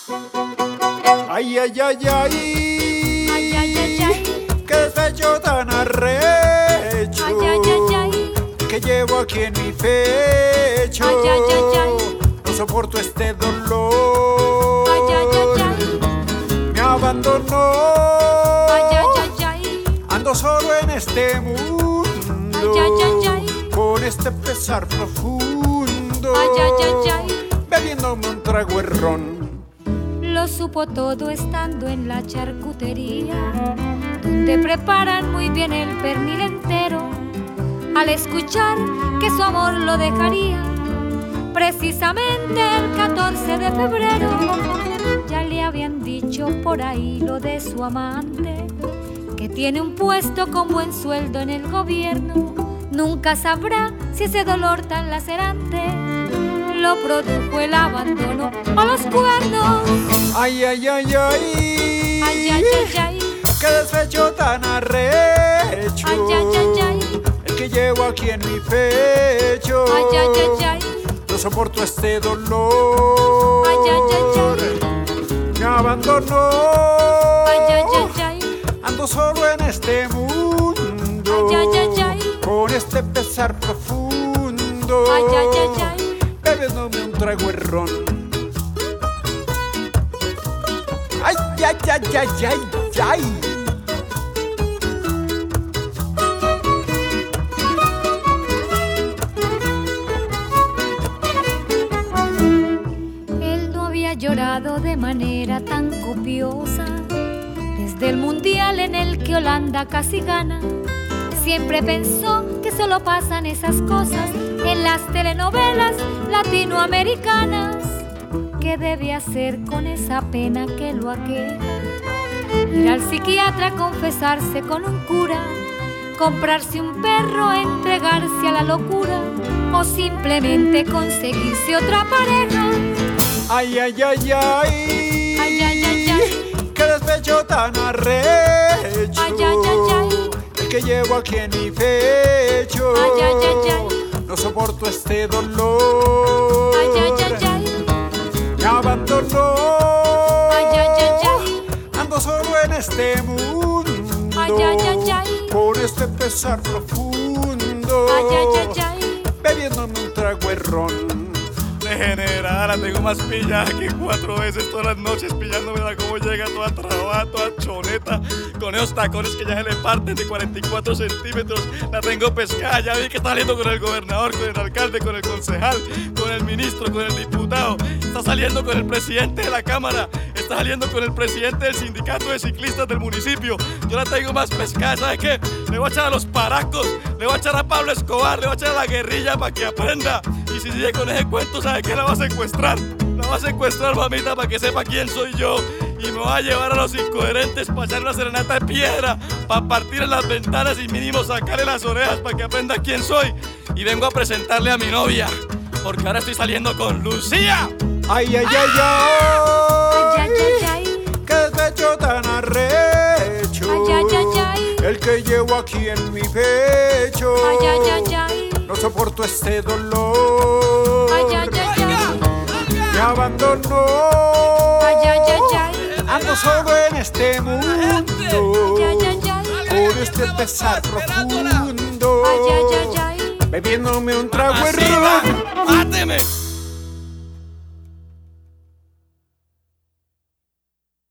Ay, ay, ay, ay, Ay, ay, ay, ay. qué despecho tan arrecho, Ay, ay, ay, ay. que llevo aquí en mi pecho. Ay, ay, ay, ay. No soporto este dolor. Ay, ay, ay, ay. Me abandonó. Ay, ay, ay, ay. Ando solo en este mundo. Ay, ay, ay, ay. Con este pesar profundo. Ay, ay, ay, ay. Bebiéndome un trago de ron. Lo supo todo estando en la charcutería, donde preparan muy bien el pernil entero. Al escuchar que su amor lo dejaría, precisamente el 14 de febrero, ya le habían dicho por ahí lo de su amante, que tiene un puesto con buen sueldo en el gobierno. Nunca sabrá si ese dolor tan lacerante lo produjo el abandono o los cuernos. Ay, ay, ay, ay. Ay, ay, ay, ay. Qué despecho tan arrecho. Ay, ay, ay, ay. El que llevo aquí en mi pecho. Ay, ay, ay, ay. No soporto este dolor. Ay, ay, ay, ay. Me abandonó. Ay, ay, ay, ay. Ando solo en este mundo. Ay, ay, ay, ay. Con este pesar profundo. Ay, ay, ay, ay. Bebiéndome un trago de ron. Ay, ay, ay, ay, ay, ay. Él no había llorado de manera tan copiosa desde el mundial en el que Holanda casi gana. Siempre pensó que solo pasan esas cosas en las telenovelas latinoamericanas. ¿Qué debe hacer con esa pena que lo aqueja? Ir al psiquiatra, confesarse con un cura, comprarse un perro, entregarse a la locura, o simplemente conseguirse otra pareja. Ay, ay, ay, ay. Ay, ay, ay, ay. Qué despecho tan arrecho. Ay, ay, ay, ay. El que llevo aquí en mi pecho. Ay, ay, ay, ay. No soporto este dolor. Ay, ay, ay, ay. Me abandonó. Ay, ay, ay, ay. Ando solo en este mundo. Ay, ay, ay, ay. Por este pesar profundo. Ay, ay, ay, ay. Bebiéndome un trago de ron. Degenerada, la tengo más pillada que 4 veces todas las noches, pillándomela como llega toda trabada, toda choneta, con esos tacones que ya se le parten de 44 centímetros. La tengo pescada, ya vi que está saliendo con el gobernador, con el alcalde, con el concejal, con el ministro, con el diputado. Está saliendo con el presidente de la cámara, está saliendo con el presidente del sindicato de ciclistas del municipio. Yo la tengo más pescada, ¿sabe qué? Le voy a echar a los paracos, le voy a echar a Pablo Escobar, le voy a echar a la guerrilla para que aprenda. Y si sigue con ese cuento, ¿sabe qué? La va a secuestrar. La va a secuestrar, mamita, para que sepa quién soy yo. Y me va a llevar a los incoherentes para echar una serenata de piedra, para partir en las ventanas y mínimo sacarle las orejas para que aprenda quién soy. Y vengo a presentarle a mi novia, porque ahora estoy saliendo con Lucía. Ay, ay, ay, ay. Ay, ay, ay, ay. Qué despecho tan arrecho. Ay, ay, ay, ay. El que llevo aquí en mi pecho. Ay, ay, ay, ay. No soporto este dolor. Ay, ay, ay, ay. Me abandonó. Ay, ay, ay, ay. Ando solo en este mundo. Ay, ay, ay, ay. Por este pesar profundo. Ay, ay, ay, ay. Bebiéndome un trago de Mamacita, ron. ¡máteme!